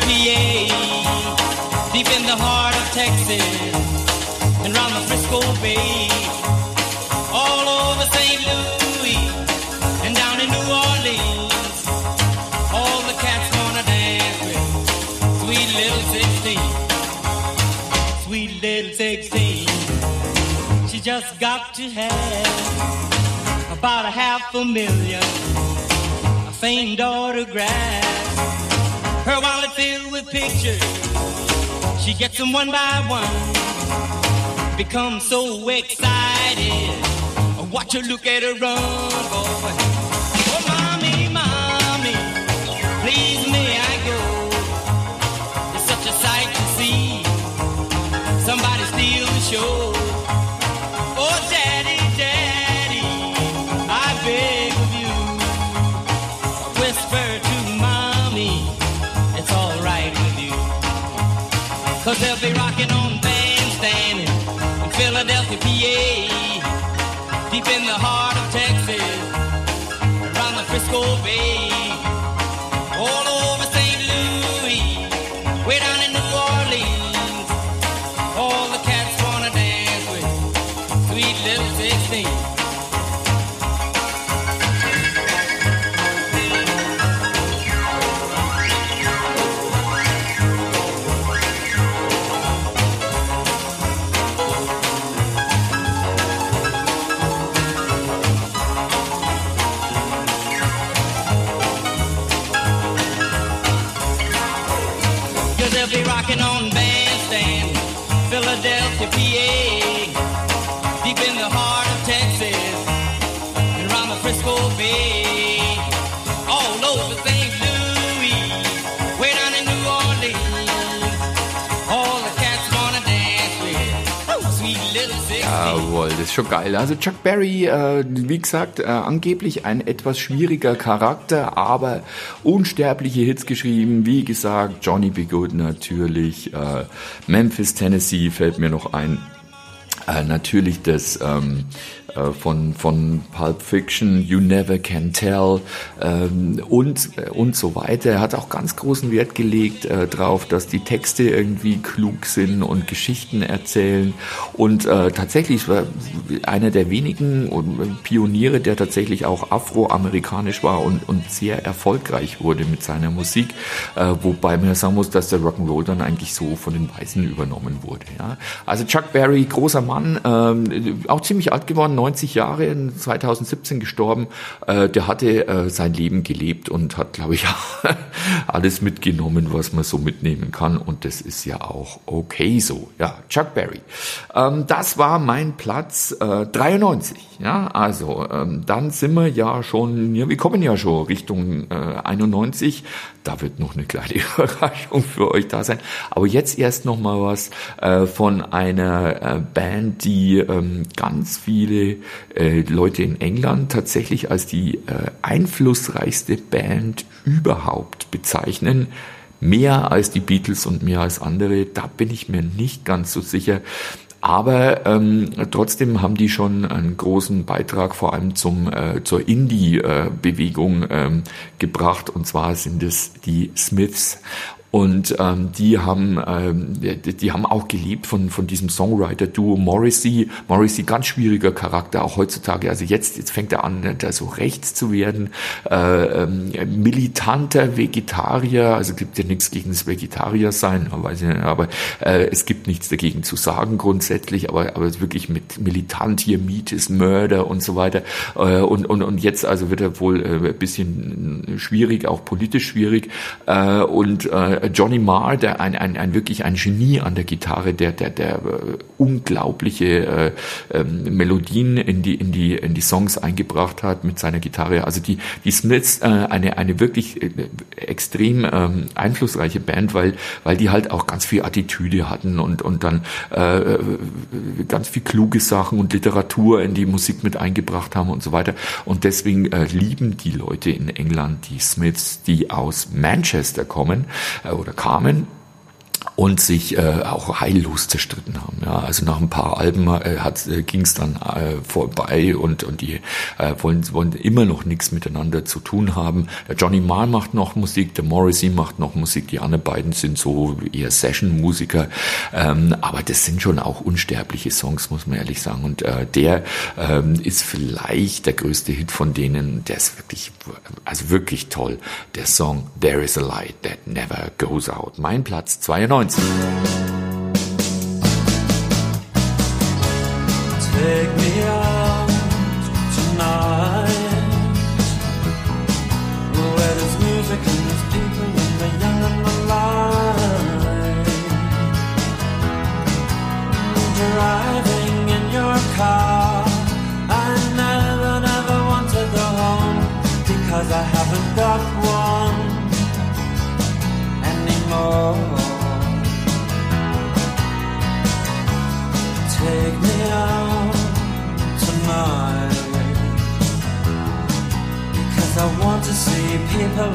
PA, deep in the heart of Texas and round the Frisco Bay, all over St. Louis and down in New Orleans. All the cats wanna dance with sweet little 16. Sweet little 16. She just got to have about $500,000 famed autograph. Her wallet filled with pictures She gets them one by one, becomes so excited. Watch her look at her run, boy. Oh, mommy, mommy, please may I go? It's such a sight to see. Somebody steal the show. Oh, daddy, daddy, I beg of you. Whisper to mommy, it's all right with you. 'Cause they'll be rocking on Bandstand in Philadelphia, PA. Deep in the heart of Texas, around the Frisco Bay, all over St. Louis, way down in New Orleans, all the cats wanna dance with sweet little 16. They'll be rocking on Bandstand, Philadelphia, PA, deep in the heart of Texas, and around the Frisco Bay, all over St. Louis, way down in New Orleans, all the cats wanna dance with sweet little 16. Jawohl, das ist schon geil. Also Chuck Berry, wie gesagt, angeblich ein etwas schwieriger Charakter, aber unsterbliche Hits geschrieben. Wie gesagt, Johnny B. Good natürlich, Memphis, Tennessee fällt mir noch ein. Natürlich das von Pulp Fiction, You Never Can Tell und so weiter. Er hat auch ganz großen Wert gelegt drauf, dass die Texte irgendwie klug sind und Geschichten erzählen. Und tatsächlich war einer der wenigen Pioniere, der tatsächlich auch afroamerikanisch war und sehr erfolgreich wurde mit seiner Musik. Wobei man ja sagen muss, dass der Rock'n'Roll dann eigentlich so von den Weißen übernommen wurde. Ja? Also Chuck Berry, großer Mann, auch ziemlich alt geworden, 90 Jahre, in 2017 gestorben. Der hatte sein Leben gelebt und hat, glaube ich, alles mitgenommen, was man so mitnehmen kann. Und das ist ja auch okay so. Ja, Chuck Berry. Das war mein Platz 93. Ja, also dann sind wir ja schon, ja, wir kommen ja schon Richtung 91. Da wird noch eine kleine Überraschung für euch da sein. Aber jetzt erst noch mal was von einer Band, die ganz viele Leute in England tatsächlich als die einflussreichste Band überhaupt bezeichnen. Mehr als die Beatles und mehr als andere, da bin ich mir nicht ganz so sicher. Aber trotzdem haben die schon einen großen Beitrag vor allem zur Indie-Bewegung gebracht. Und zwar sind es die Smiths. Und die haben auch gelebt von diesem Songwriter-Duo Morrissey. Morrissey, ganz schwieriger Charakter, auch heutzutage. Also jetzt fängt er an, da so rechts zu werden. Militanter Vegetarier, also gibt ja nichts gegen das Vegetarier-Sein, weiß ich nicht, aber es gibt nichts dagegen zu sagen grundsätzlich, aber wirklich mit militant hier, Meat is Murder und so weiter. Und jetzt also wird er wohl ein bisschen schwierig, auch politisch schwierig. Und Johnny Marr, der wirklich ein Genie an der Gitarre, der unglaubliche Melodien in die Songs eingebracht hat mit seiner Gitarre. Also die Smiths, eine wirklich extrem einflussreiche Band, weil die halt auch ganz viel Attitüde hatten und dann ganz viel kluge Sachen und Literatur in die Musik mit eingebracht haben und so weiter. Und deswegen lieben die Leute in England die Smiths, die aus Manchester kommen oder kamen und sich auch heillos zerstritten haben. Ja, also nach ein paar Alben ging es dann vorbei und die wollen immer noch nichts miteinander zu tun haben. Der Johnny Marr macht noch Musik, der Morrissey macht noch Musik, die anderen beiden sind so eher Session-Musiker, aber das sind schon auch unsterbliche Songs, muss man ehrlich sagen. Und der ist vielleicht der größte Hit von denen, der ist wirklich toll. Der Song There is a Light That Never Goes Out. Mein Platz 92. Take me out tonight, where there's music and there's people and the young and the light.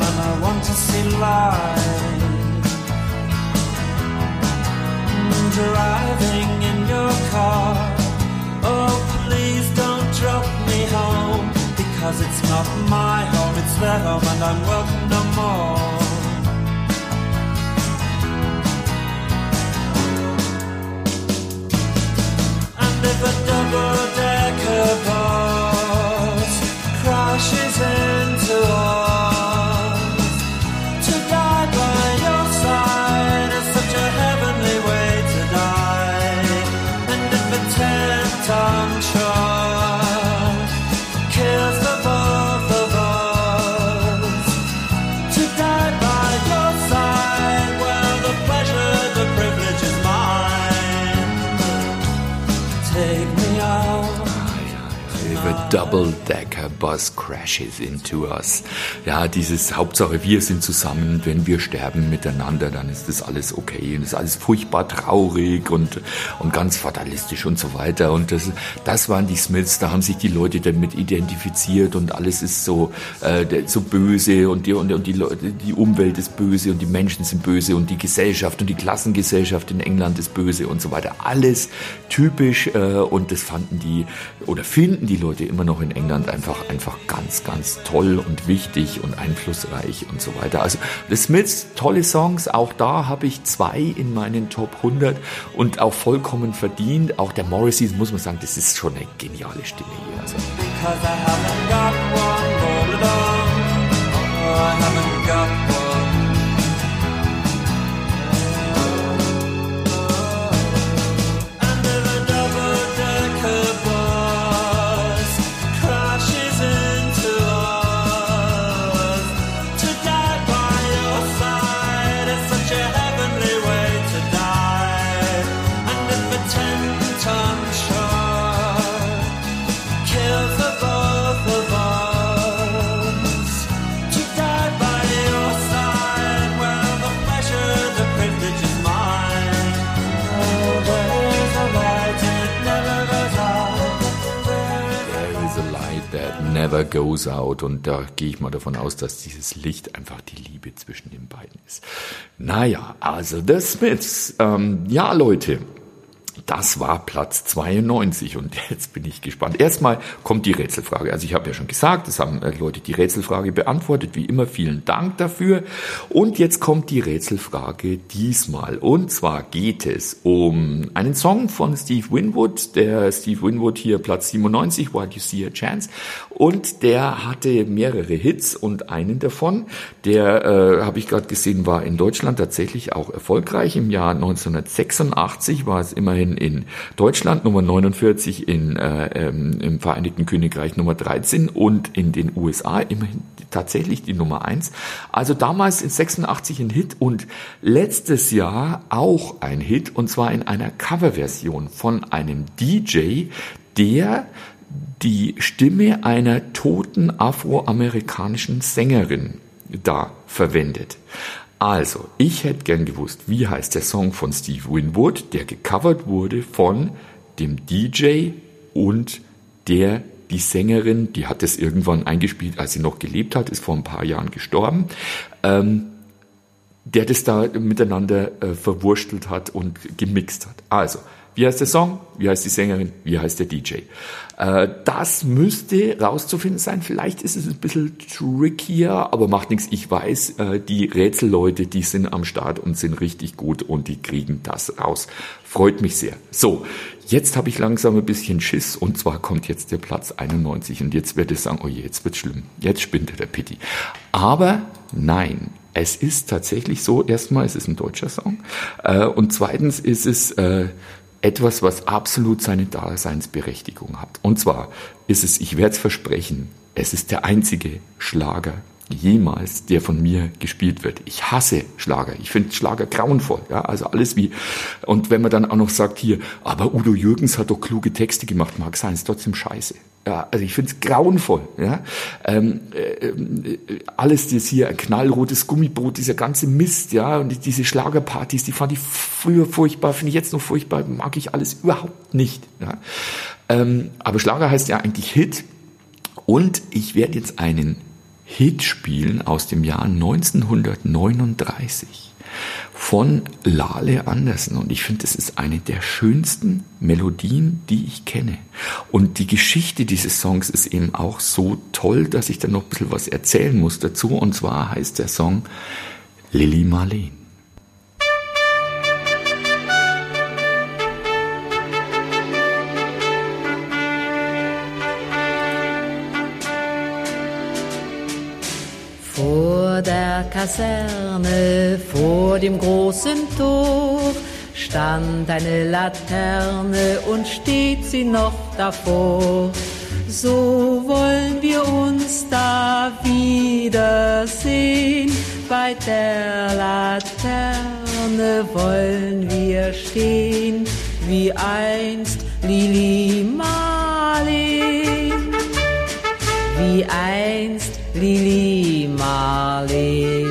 and I want to see light. Driving in your car, oh please don't drop me home, because it's not my home, it's their home and I'm welcome no more. And if a double-decker bus crashes into us, to die by your side is such a heavenly way to die. And if a 10-ton truck kills the both of us, to die by your side, well, the pleasure, the privilege is mine. Take me out. If a double-decker bus crashes into us. Ja, dieses Hauptsache, wir sind zusammen, wenn wir sterben miteinander, dann ist das alles okay. Und das ist alles furchtbar traurig und ganz fatalistisch und so weiter. Und das waren die Smiths, da haben sich die Leute damit identifiziert und alles ist so böse und die Umwelt ist böse und die Menschen sind böse und die Gesellschaft und die Klassengesellschaft in England ist böse und so weiter. Alles typisch und das finden die Leute immer noch in England einfach ganz, ganz toll und wichtig und einflussreich und so weiter. Also The Smiths, tolle Songs, auch da habe ich 2 in meinen Top 100 und auch vollkommen verdient. Auch der Morrissey, muss man sagen, das ist schon eine geniale Stimme hier. Also. Because I haven't got one rolled on. Oh, I haven't got one. And if a double-decker bus crashes into us, to die by your side is such a heavenly way to die. And if a 10-ton truck kills the both of us, to die by your side, well, the pleasure, the privilege is mine. Oh, there is a light and it never goes out. There is a light that never goes out. Und da gehe ich mal davon aus, dass dieses Licht einfach die Liebe zwischen den beiden ist. Naja, also The Smiths. Ja, Leute. Das war Platz 92 und jetzt bin ich gespannt. Erstmal kommt die Rätselfrage. Also ich habe ja schon gesagt, es haben Leute die Rätselfrage beantwortet. Wie immer, vielen Dank dafür. Und jetzt kommt die Rätselfrage diesmal. Und zwar geht es um einen Song von Steve Winwood. Der Steve Winwood hier Platz 97, Why Do You See a Chance? Und der hatte mehrere Hits und einen davon, der, habe ich gerade gesehen, war in Deutschland tatsächlich auch erfolgreich. Im Jahr 1986 war es immerhin in Deutschland Nummer 49, im Vereinigten Königreich Nummer 13 und in den USA immerhin tatsächlich die Nummer 1. Also damals in 86 ein Hit und letztes Jahr auch ein Hit und zwar in einer Coverversion von einem DJ, der die Stimme einer toten afroamerikanischen Sängerin da verwendet. Also, ich hätte gern gewusst, wie heißt der Song von Steve Winwood, der gecovert wurde von dem DJ und die Sängerin, die hat es irgendwann eingespielt, als sie noch gelebt hat, ist vor ein paar Jahren gestorben, der das da miteinander verwurstelt hat und gemixt hat. Also, wie heißt der Song? Wie heißt die Sängerin? Wie heißt der DJ? Das müsste rauszufinden sein. Vielleicht ist es ein bisschen trickier, aber macht nichts. Ich weiß, die Rätselleute, die sind am Start und sind richtig gut und die kriegen das raus. Freut mich sehr. So, jetzt habe ich langsam ein bisschen Schiss und zwar kommt jetzt der Platz 91 und jetzt werde ich sagen, oh je, jetzt wird's schlimm. Jetzt spinnt der Pitti. Aber nein. Es ist tatsächlich so, erstmal, es ist ein deutscher Song und zweitens ist es etwas, was absolut seine Daseinsberechtigung hat. Und zwar ist es, ich werde es versprechen, es ist der einzige Schlager jemals, der von mir gespielt wird. Ich hasse Schlager. Ich finde Schlager grauenvoll. Ja, also alles wie, und wenn man dann auch noch sagt hier, aber Udo Jürgens hat doch kluge Texte gemacht, mag sein, ist trotzdem scheiße. Ja, also ich finde es grauenvoll. Ja, alles das hier, ein knallrotes Gummiboot, dieser ganze Mist, ja, und diese Schlagerpartys, die fand ich früher furchtbar, finde ich jetzt noch furchtbar, mag ich alles überhaupt nicht. Ja, aber Schlager heißt ja eigentlich Hit. Und ich werde jetzt einen Hit spielen aus dem Jahr 1939 von Lale Andersen. Und ich finde, das ist eine der schönsten Melodien, die ich kenne. Und die Geschichte dieses Songs ist eben auch so toll, dass ich da noch ein bisschen was erzählen muss dazu. Und zwar heißt der Song Lili Marleen. Vor der Kaserne, vor dem großen Tor, stand eine Laterne und steht sie noch davor. So wollen wir uns da wiedersehen, bei der Laterne wollen wir stehen, wie einst Lili Marleen, wie einst Lili Marleen.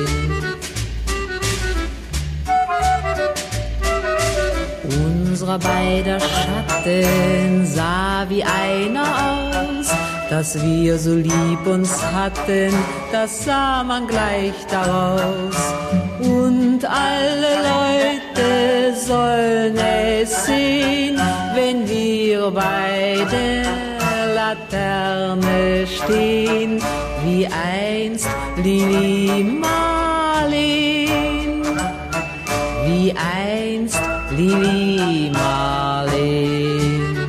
Unser beider Schatten sah wie einer aus, dass wir so lieb uns hatten, das sah man gleich daraus. Und alle Leute sollen es sehen, wenn wir bei der Laterne stehen, wie einst Lili Marleen, wie einst Lili Marleen.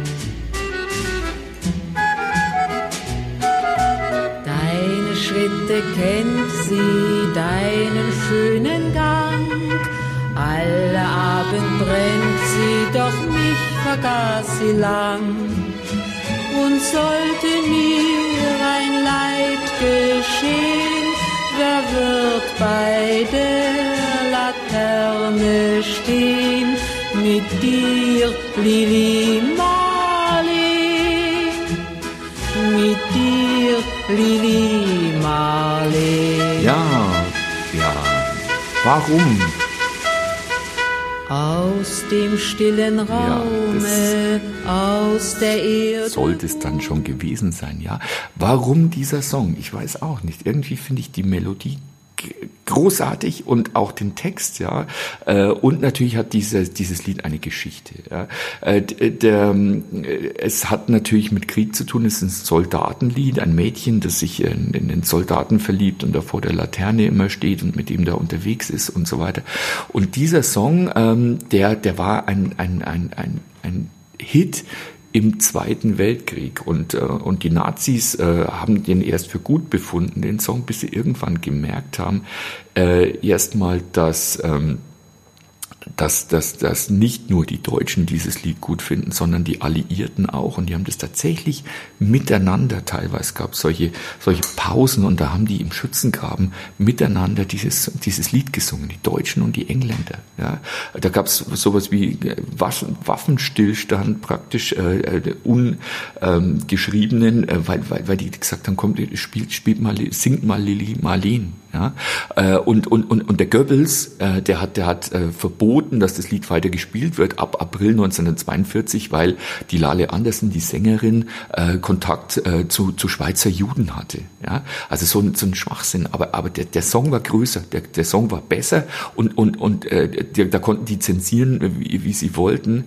Deine Schritte kennt sie, deinen schönen Gang, alle Abend brennt sie, doch mich vergaß sie lang. Und sollte mir ein Leid geschehen, wer wird bei der Laterne stehen? Mit dir, Lili Marleen, mit dir, Lili Marleen. Ja, warum? Aus dem stillen Raume, aus der Erde. Sollte es dann schon gewesen sein, ja. Warum dieser Song? Ich weiß auch nicht. Irgendwie finde ich die Melodie großartig und auch den Text, ja. Und natürlich hat dieses Lied eine Geschichte. Ja. Es hat natürlich mit Krieg zu tun. Es ist ein Soldatenlied, ein Mädchen, das sich in den Soldaten verliebt und da vor der Laterne immer steht und mit ihm da unterwegs ist und so weiter. Und dieser Song, der war ein Hit im Zweiten Weltkrieg und die Nazis haben den erst für gut befunden, den Song, bis sie irgendwann gemerkt haben, erstmal, dass nicht nur die Deutschen dieses Lied gut finden, sondern die Alliierten auch. Und die haben das tatsächlich miteinander, teilweise gab es solche Pausen und da haben die im Schützengraben miteinander dieses Lied gesungen, die Deutschen und die Engländer. Ja. Da gab es sowas wie Waffenstillstand, praktisch ungeschriebenen, weil die gesagt haben, komm, singt mal Lili Marleen. Ja, und der Goebbels, der hat verboten, dass das Lied weiter gespielt wird ab April 1942, weil die Lale Andersen, die Sängerin, Kontakt zu Schweizer Juden hatte. Ja, also so ein Schwachsinn. Aber der Song war größer, der Song war besser und da konnten die zensieren, wie sie wollten.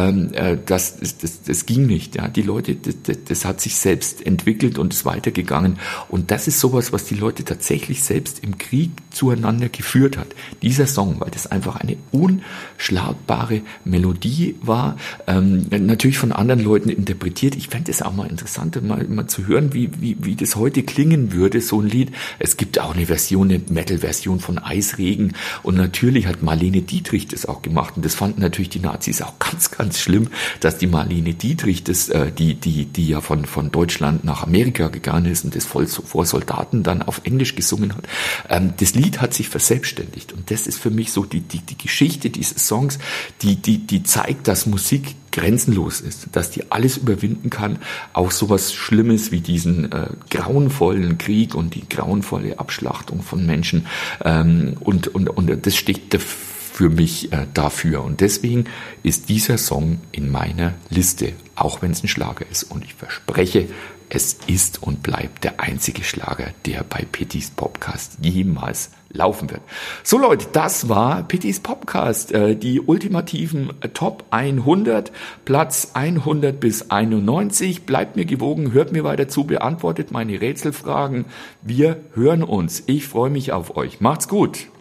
Das ging nicht. Ja, die Leute, das hat sich selbst entwickelt und ist weitergegangen. Und das ist sowas, was die Leute tatsächlich selbst im Krieg zueinander geführt hat. Dieser Song, weil das einfach eine unschlagbare Melodie war, natürlich von anderen Leuten interpretiert. Ich fände es auch mal interessant, mal zu hören, wie das heute klingen würde, so ein Lied. Es gibt auch eine Metal-Version von Eisregen und natürlich hat Marlene Dietrich das auch gemacht und das fanden natürlich die Nazis auch ganz, ganz schlimm, dass die Marlene Dietrich, die ja von Deutschland nach Amerika gegangen ist und das vor Soldaten dann auf Englisch gesungen hat. Das Lied hat sich verselbstständigt und das ist für mich so die Geschichte dieses Songs, die zeigt, dass Musik grenzenlos ist, dass die alles überwinden kann, auch sowas Schlimmes wie diesen grauenvollen Krieg und die grauenvolle Abschlachtung von Menschen und das steht für mich dafür und deswegen ist dieser Song in meiner Liste, auch wenn es ein Schlager ist und ich verspreche, Es ist und bleibt der einzige Schlager, der bei Pittys Popcast jemals laufen wird. So Leute, das war Pittys Popcast, die ultimativen Top 100, Platz 100 bis 91. Bleibt mir gewogen, hört mir weiter zu, beantwortet meine Rätselfragen. Wir hören uns. Ich freue mich auf euch. Macht's gut.